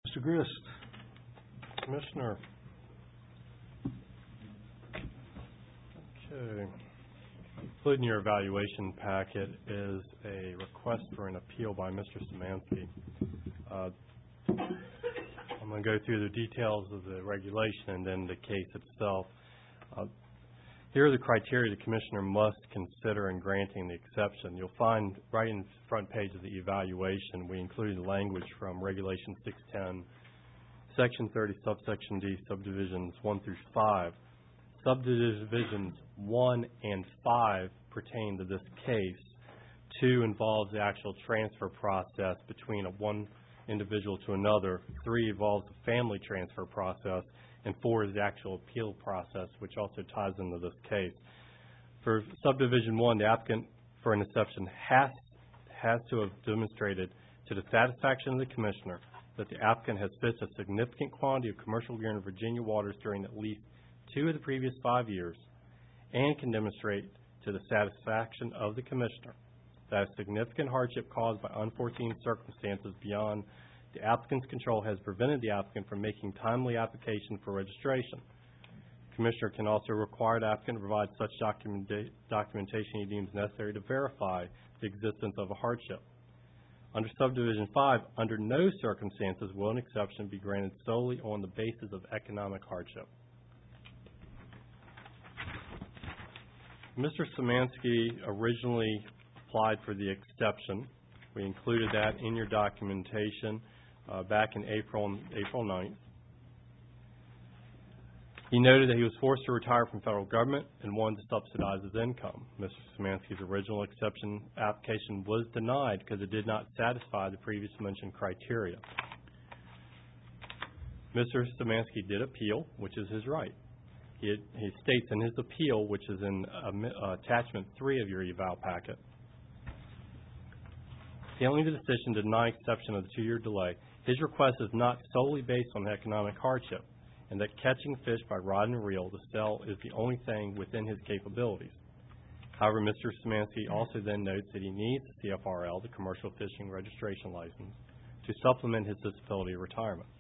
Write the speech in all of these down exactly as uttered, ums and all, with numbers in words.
Mister Grist. Commissioner. Okay. Included in your evaluation packet is a request for an appeal by Mister Szymanski. Uh, I'm going to go through the details of the regulation and then the case itself. Uh, here are the criteria the Commissioner must consider in granting the exception. You'll find right in the front page of the evaluation we included language from Regulation six ten, Section thirty, Subsection D, Subdivisions one through five. Subdivisions one and five pertain to this case. Two involves the actual transfer process between a one individual to another. Three involves the family transfer process. And four is the actual appeal process, which also ties into this case. For Subdivision one, the applicant for an exception has, has to have demonstrated to the satisfaction of the Commissioner that the applicant has fished a significant quantity of commercial gear in Virginia waters during at least two of the previous five years and can demonstrate to the satisfaction of the Commissioner that a significant hardship caused by unforeseen circumstances beyond the applicant's control has prevented the applicant from making timely application for registration. The Commissioner can also require the applicant to provide such documenta- documentation he deems necessary to verify the existence of a hardship. Under Subdivision five, under no circumstances will an exception be granted solely on the basis of economic hardship. Mister Szymanski originally applied for the exception. We included that in your documentation uh, back in April, April ninth. He noted that he was forced to retire from federal government and wanted to subsidize his income. Mister Szymanski's original exception application was denied because it did not satisfy the previously mentioned criteria. Mister Szymanski did appeal, which is his right. He, he states in his appeal, which is in uh, attachment three of your eval packet, appealing the decision to deny exception of the two-year delay, his request is not solely based on economic hardship, and that catching fish by rod and reel to sell is the only thing within his capabilities. However, Mister Szymanski also then notes that he needs the C F R L, the Commercial Fishing Registration License, to supplement his disability retirement.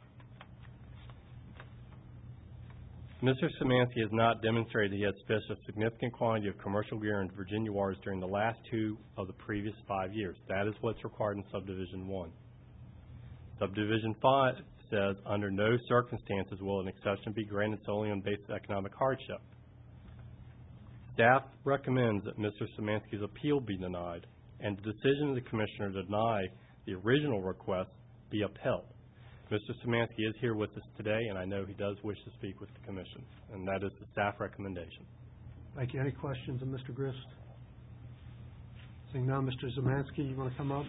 Mister Szymanski has not demonstrated that he has fished a significant quantity of commercial gear in Virginia waters during the last two of the previous five years. That is what's required in Subdivision one. Subdivision five says, under no circumstances will an exception be granted solely on basis of economic hardship. Staff recommends that Mister Szymanski's appeal be denied and the decision of the Commissioner to deny the original request be upheld. Mister Szymanski is here with us today, and I know he does wish to speak with the Commission, and that is the staff recommendation. Thank you. Any questions of Mister Grist? Seeing none, Mister Szymanski, you want to come up?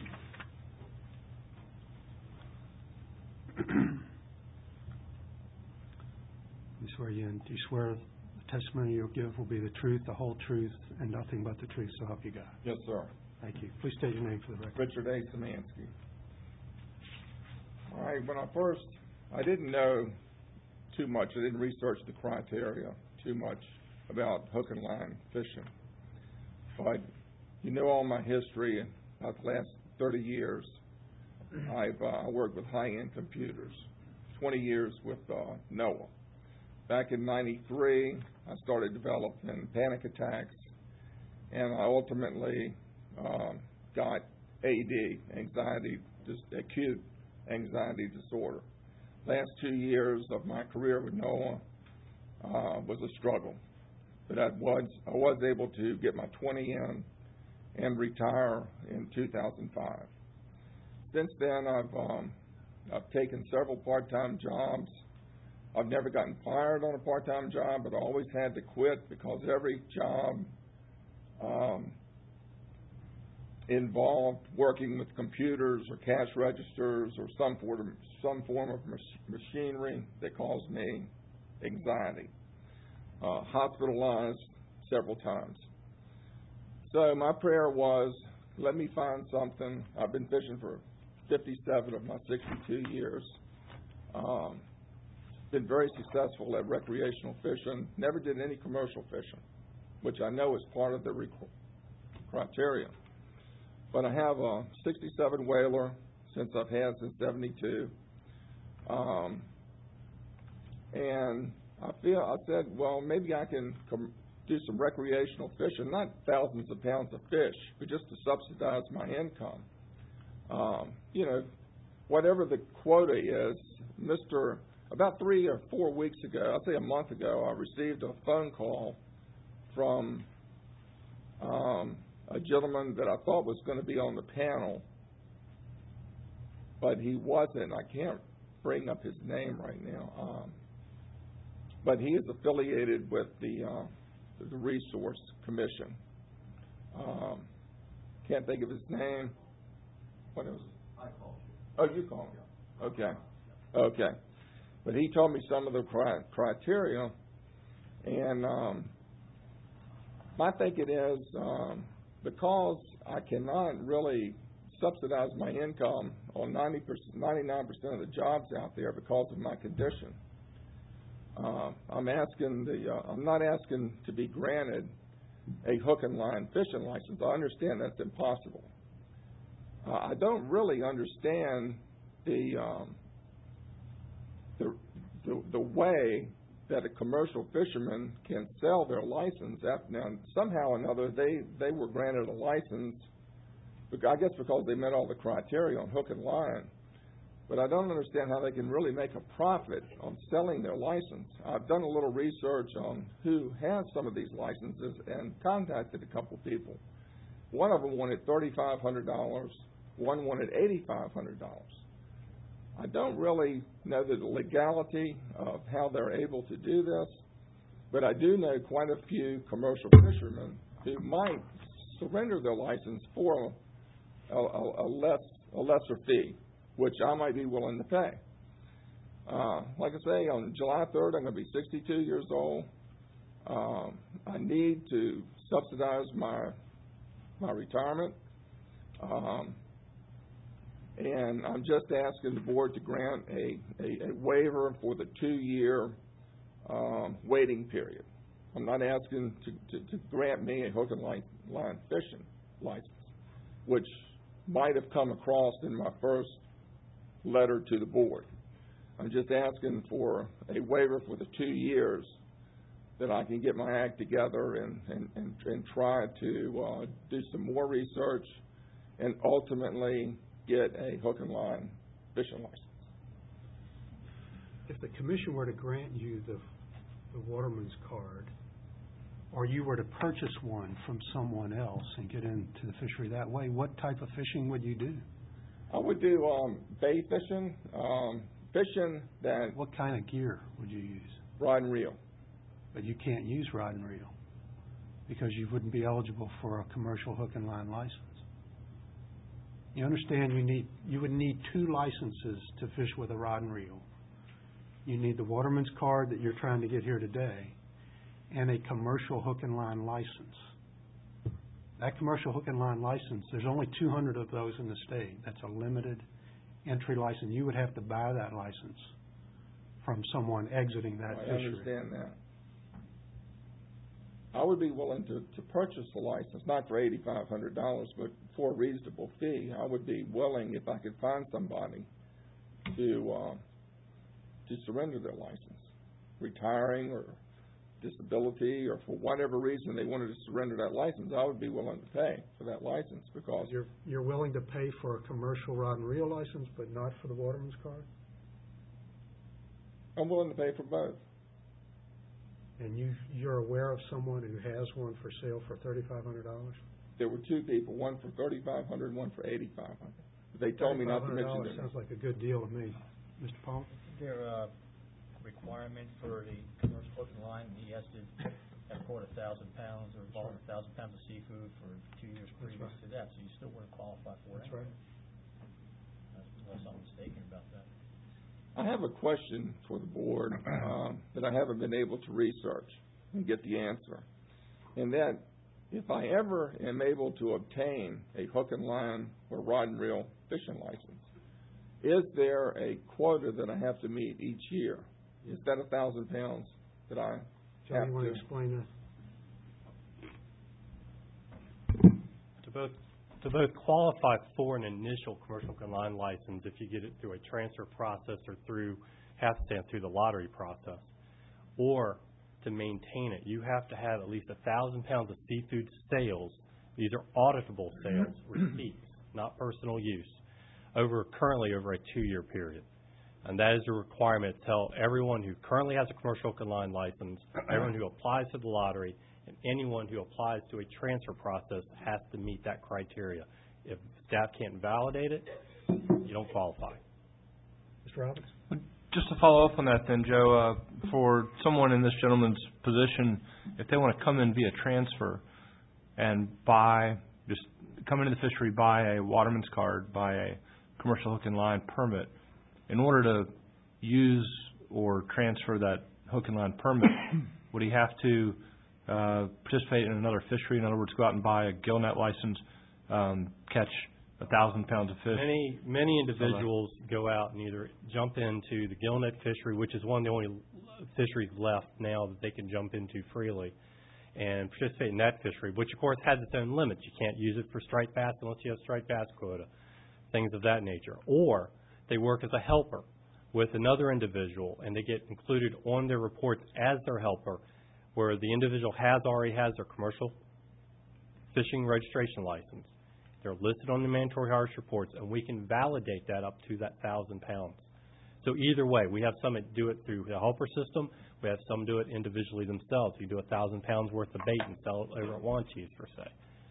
You swear you in. Do you swear the testimony you'll give will be the truth, the whole truth, and nothing but the truth, so help you God? Yes, sir. Thank you. Please state your name for the record. Richard A. Szymanski. All right, when I first, I didn't know too much. I didn't research the criteria too much about hook and line fishing. But you know all my history about the last thirty years. I've uh, worked with high-end computers, twenty years with uh, NOAA. Back in ninety-three, I started developing panic attacks, and I ultimately um, got A D, anxiety, just acute anxiety disorder. Last two years of my career with NOAA uh, was a struggle, but I was I was able to get my twenty in and retire in two thousand five. Since then, I've um, I've taken several part-time jobs. I've never gotten fired on a part-time job, but I always had to quit because every job um, involved working with computers or cash registers or some form of, some form of machinery that caused me anxiety. Uh, hospitalized several times. So my prayer was, let me find something. I've been fishing for fifty-seven of my sixty-two years. Um, been very successful at recreational fishing. Never did any commercial fishing, which I know is part of the requ- criteria. But I have a sixty-seven whaler since I've had since seventy-two. Um, and I feel, I said, well, maybe I can com- do some recreational fishing, not thousands of pounds of fish, but just to subsidize my income. Um, you know, whatever the quota is, Mister About three or four weeks ago, I'd say a month ago, I received a phone call from um, a gentleman that I thought was going to be on the panel, but he wasn't. I can't bring up his name right now. Um, but he is affiliated with the uh, the Resource Commission. Um, can't think of his name. What was it? I called you. Oh, you called me. Okay. Okay. But he told me some of the cri- criteria, and um, my thinking is um, because I cannot really subsidize my income on ninety percent, ninety-nine percent of the jobs out there because of my condition. Uh, I'm asking the, uh, I'm not asking to be granted a hook and line fishing license. I understand that's impossible. Uh, I don't really understand the, um, the the the way that a commercial fisherman can sell their license. After, now, somehow or another, they, they were granted a license, I guess because they met all the criteria on hook and line. But I don't understand how they can really make a profit on selling their license. I've done a little research on who has some of these licenses and contacted a couple people. One of them wanted thirty-five hundred dollars. One wanted eighty-five hundred dollars. I don't really know the legality of how they're able to do this, but I do know quite a few commercial fishermen who might surrender their license for a, a, a, less, a lesser fee, which I might be willing to pay. Uh, like I say, on July third, I'm going to be sixty-two years old. Um, I need to subsidize my my retirement. Um, And I'm just asking the board to grant a, a, a waiver for the two-year um, waiting period. I'm not asking to, to, to grant me a hook and line, line fishing license, which might have come across in my first letter to the board. I'm just asking for a waiver for the two years that I can get my act together and, and, and, and try to uh, do some more research and ultimately get a hook and line fishing license. If the commission were to grant you the, the waterman's card, or you were to purchase one from someone else and get into the fishery that way, what type of fishing would you do? I would do um, bay fishing, um, fishing that... What kind of gear would you use? Rod and reel. But you can't use rod and reel because you wouldn't be eligible for a commercial hook and line license. You understand you need you would need two licenses to fish with a rod and reel. You need the waterman's card that you're trying to get here today and a commercial hook and line license. That commercial hook and line license, there's only two hundred of those in the state. That's a limited entry license. You would have to buy that license from someone exiting that I fishery. understand that. I would be willing to, to purchase a license, not for eighty-five hundred dollars, but for a reasonable fee. I would be willing, if I could find somebody, to uh, to surrender their license, retiring or disability, or for whatever reason they wanted to surrender that license. I would be willing to pay for that license because You're you're willing to pay for a commercial rod and reel license, but not for the waterman's card? I'm willing to pay for both. And you, you're aware of someone who has one for sale for thirty-five hundred dollars? There were two people, one for thirty-five hundred dollars, one for eighty-five hundred dollars. They told me not to mention their Sounds like a good deal to me. Mister Paul? Is there a requirement for the commercial hook and line? He has to have caught a thousand pounds or bought a thousand pounds of seafood for two years previous right. to that, so you still wouldn't qualify for it. That's right. Unless I'm mistaken about that. I have a question for the board um, that I haven't been able to research and get the answer. And that if I ever am able to obtain a hook and line or rod and reel fishing license, is there a quota that I have to meet each year? Is that a thousand pounds that I John, have you want to to? explain that? To both To both qualify for an initial commercial hook and line license, if you get it through a transfer process or through, have to stand through the lottery process, or to maintain it, you have to have at least a thousand pounds of seafood sales. These are auditable sales, receipts, not personal use, over currently over a two-year period. And that is a requirement to tell everyone who currently has a commercial hook and line license, everyone who applies to the lottery, and anyone who applies to a transfer process has to meet that criteria. If staff can't validate it, you don't qualify. Mister Robbins? Just to follow up on that then, Joe, uh, for someone in this gentleman's position, if they want to come in via transfer and buy, just come into the fishery, buy a waterman's card, buy a commercial hook and line permit, in order to use or transfer that hook and line permit, would he have to uh, participate in another fishery? In other words, go out and buy a gillnet license, um, catch a thousand pounds of fish? Many, many individuals go out and either jump into the gillnet fishery, which is one of the only fisheries left now that they can jump into freely, and participate in that fishery, which of course has its own limits. You can't use it for striped bass unless you have striped bass quota, things of that nature. Or they work as a helper with another individual, and they get included on their reports as their helper, where the individual has already has their commercial fishing registration license. They're listed on the mandatory harvest reports, and we can validate that up to that thousand pounds. So either way, we have some that do it through the helper system. We have some do it individually themselves. You do a thousand pounds worth of bait and sell it over at Wanchese, per se.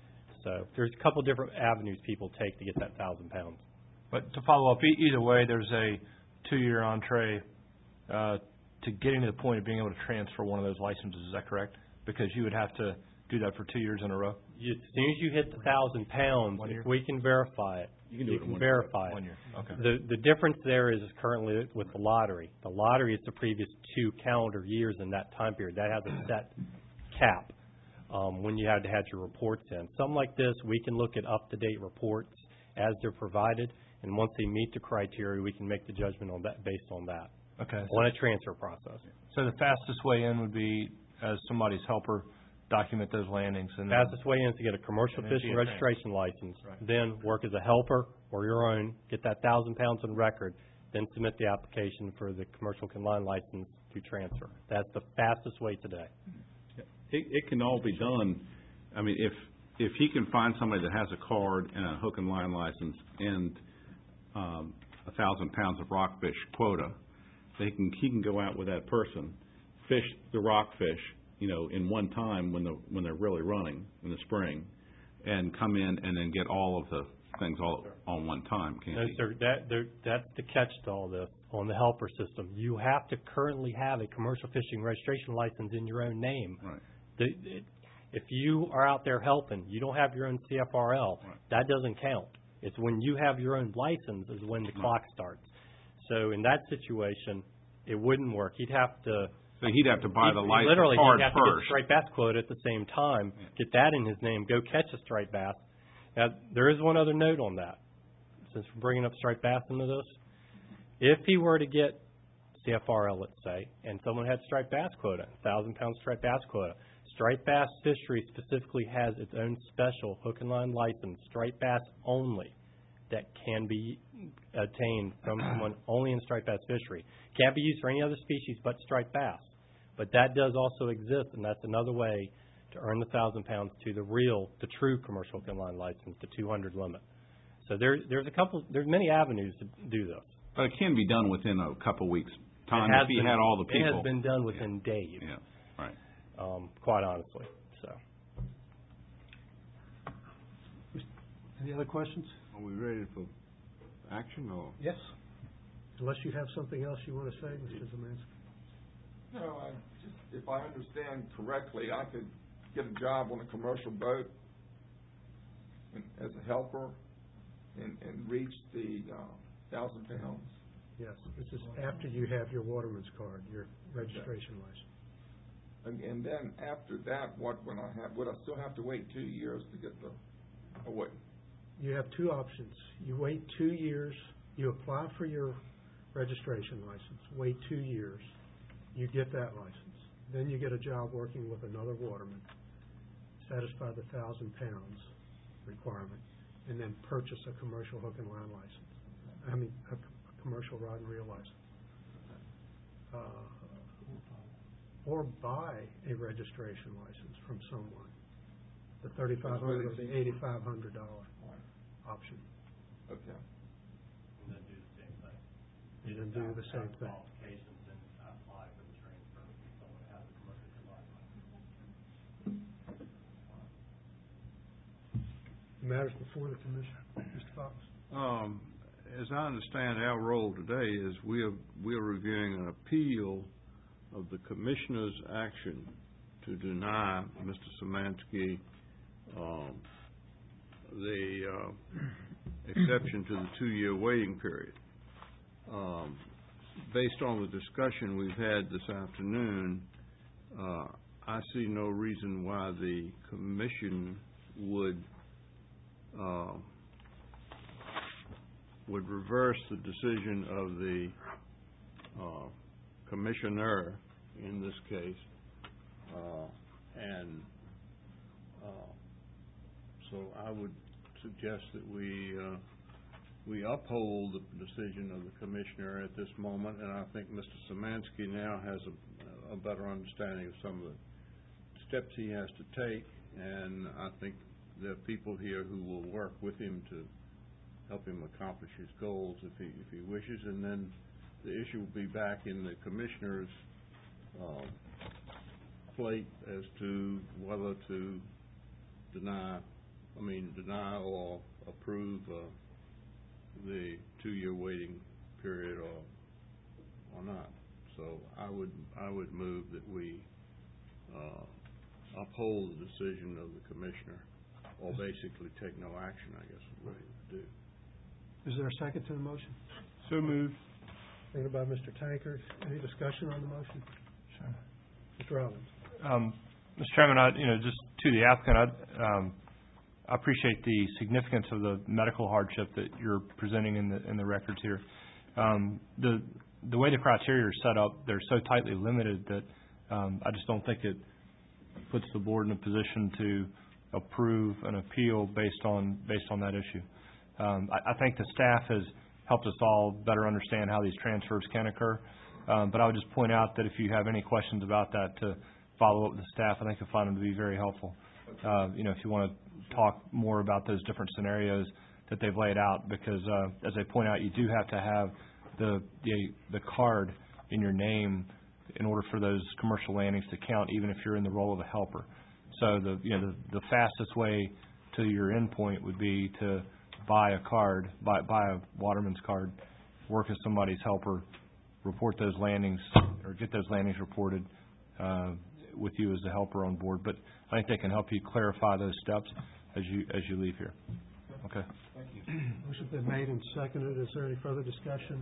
So there's a couple different avenues people take to get that thousand pounds. But to follow up, e- either way, there's a two-year entree uh, to getting to the point of being able to transfer one of those licenses. Is that correct? Because you would have to do that for two years in a row? You, as soon as you hit the thousand pounds, if we can verify it, You can do you it in can one verify year. it. One year, okay. The the difference there is currently with the lottery. The lottery is the previous two calendar years in that time period. That has a set cap um, when you had to have your reports in. Something like this, we can look at up-to-date reports as they're provided, and once they meet the criteria, we can make the judgment on that based on that. Okay. On a transfer process. So the fastest way in would be as somebody's helper, document those landings. And Fastest way in is to get a commercial And then fishing be a registration license, Right. then work as a helper or your own, get that thousand pounds on record, then submit the application for the commercial hook and line license to transfer. That's the fastest way today. It, it can all be done. I mean, if if he can find somebody that has a card and a hook and line license and um, a thousand pounds of rockfish quota, they can he can go out with that person, fish the rockfish, you know, in one time when the when they're really running in the spring, and come in and then get all of the things all on one time, can't No, he? sir, that, there, that's the catch to all this on the helper system. You have to currently have a commercial fishing registration license in your own name. Right. The, it, if you are out there helping, you don't have your own C F R L, Right. that doesn't count. It's when you have your own license is when the clock starts. So in that situation, it wouldn't work. He'd have to So he'd have to buy the He- license Literally, card he'd have to get first. striped bass quota at the same time, get that in his name, go catch a striped bass. Now, there is one other note on that, since we're bringing up striped bass into this. If he were to get C F R L, let's say, and someone had striped bass quota, one thousand pound striped bass quota, striped bass fishery specifically has its own special hook and line license, striped bass only, that can be obtained from someone only in striped bass fishery. Can't be used for any other species but striped bass. But that does also exist, and that's another way to earn the thousand pounds to the real, the true commercial hook and line license, the two hundred limit. So there, there's a couple, there's many avenues to do this. But it can be done within a couple weeks' time It has if he been- had all the people. It has been done within days, Yeah, right. um, quite honestly. So Any other questions? Are we ready for action or? Yes. Unless you have something else you want to say, Mister Zemansky. No, I just, if I understand correctly, I could get a job on a commercial boat and, as a helper and, and reach the, uh, thousand pounds. Yes, this is after you have your waterman's card, your registration license. And, and then after that, what, when I have, would I still have to wait two years to get the, oh, wait, You have two options. You wait two years, you apply for your registration license, wait two years, you get that license. Then you get a job working with another waterman, satisfy the thousand pounds requirement, and then purchase a commercial hook and line license. I mean, a, c- a commercial rod and reel license. Uh, or buy a registration license from someone. The thirty-five hundred or the eighty-five hundred dollar option. Okay. And then do the same thing. And then do the same thing. Qualifications and apply for the transfer if someone has a commercial combined license. Matters before the commission. Mister Fox? Um, as I understand, our role today is we are, we are reviewing an appeal of the commissioner's action to deny Mister Szymanski, um, the, uh, exception to the two-year waiting period. Um, based on the discussion we've had this afternoon, uh, I see no reason why the commission would uh, would reverse the decision of the uh, commissioner in this case, uh, and uh, so I would suggest that we uh, we uphold the decision of the commissioner at this moment, and I think Mister Szymanski now has a, a better understanding of some of the steps he has to take, and I think there are people here who will work with him to help him accomplish his goals if he if he wishes, and then the issue will be back in the commissioner's uh, plate as to whether to deny, I mean deny or approve uh, the two-year waiting period or or not. So I would I would move that we uh, uphold the decision of the commissioner, or basically take no action, I guess is what he would do. Is there a second to the motion? So moved. Seconded by Mister Tankard. Any discussion on the motion? Sure. Mister Robbins? Um, Mister Chairman, I, you know, just to the applicant, I, um, I appreciate the significance of the medical hardship that you're presenting in the in the records here. Um, the the way the criteria are set up, they're so tightly limited that um, I just don't think it puts the board in a position to approve an appeal based on based on that issue. Um, I, I think the staff has helped us all better understand how these transfers can occur. Um, but I would just point out that if you have any questions about that, to follow up with the staff. I think you'll find them to be very helpful. Uh, you know, if you want to talk more about those different scenarios that they've laid out, because uh, as they point out, you do have to have the, the the card in your name in order for those commercial landings to count, even if you're in the role of a helper. So the you know the, the fastest way to your endpoint would be to buy a card, buy buy a waterman's card, work as somebody's helper, report those landings or get those landings reported uh, with you as the helper on board. But I think they can help you clarify those steps as you as you leave here. Okay. Thank you. Motion's been made and seconded. Is there any further discussion?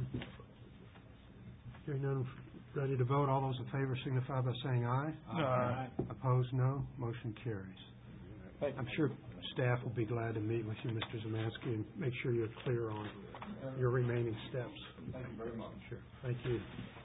Hearing none, ready to vote. All those in favor signify by saying aye. Aye. Opposed, no. Motion carries. I'm sure staff will be glad to meet with you, Mister Szymanski, and make sure you're clear on your remaining steps. Thank you very much. Sure. Thank you.